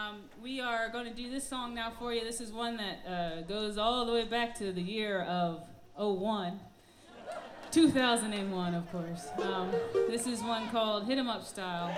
We are going to do this song now for you. This is one that goes all the way back to the year of '01. 2001, of course. This is one called Hit 'Em Up Style.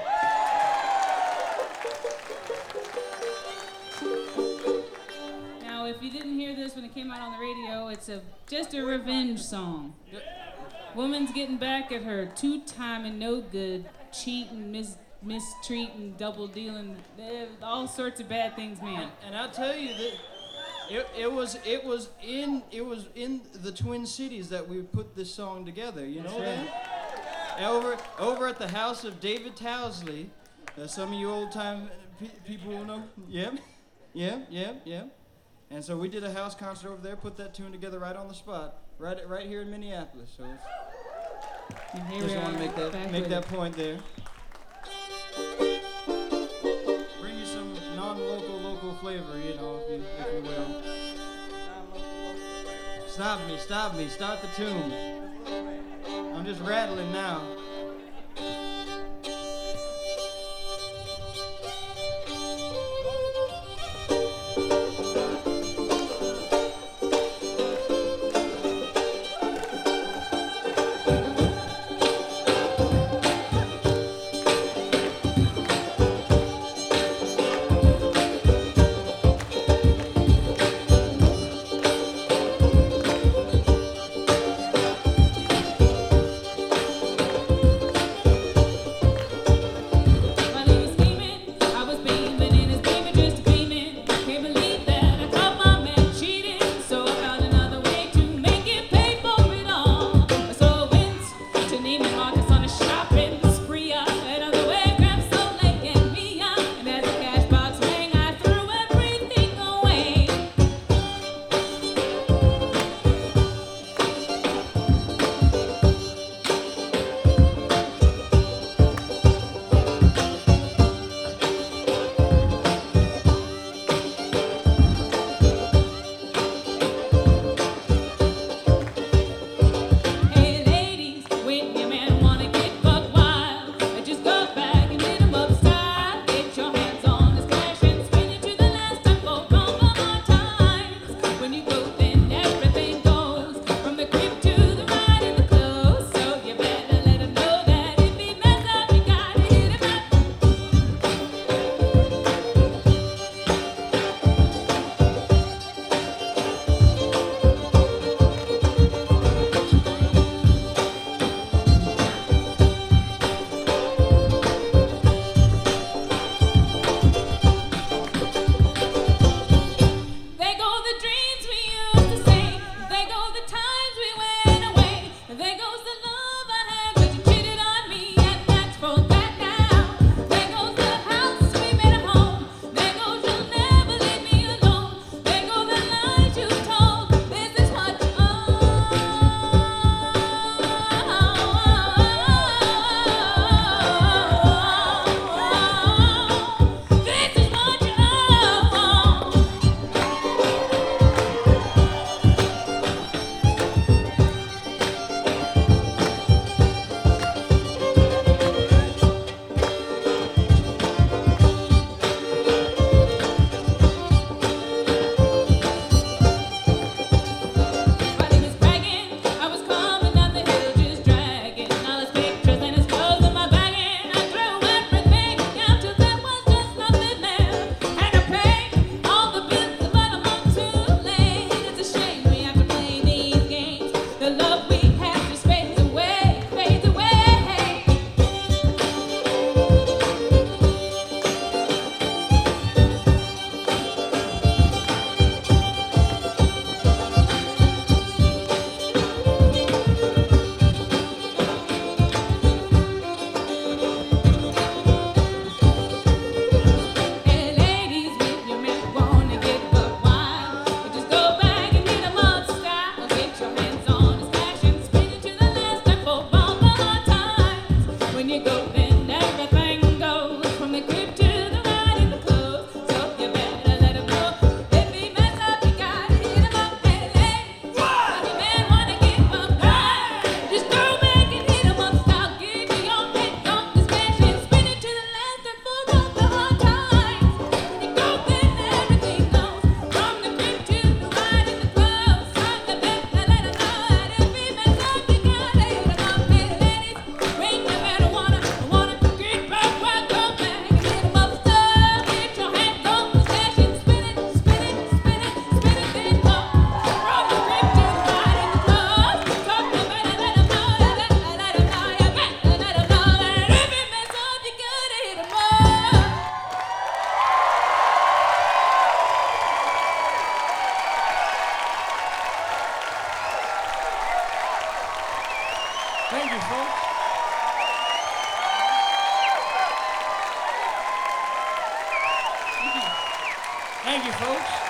Now, if you didn't hear this when it came out on the radio, it's just a revenge song. Woman's getting back at her two-timing, no good, cheating, mistreating, double dealing, all sorts of bad things, man. And I'll tell you that it was in the Twin Cities that we put this song together. You know that? Over at the house of David Towsley. Some of you old time people will know. Yep. And so we did a house concert over there. Put that tune together right on the spot, right here in Minneapolis. So just want to make that point there. Bring you some local flavor, you know, if you will. Stop me, start the tune. I'm just rattling now. Thank you, folks. Thank you, folks.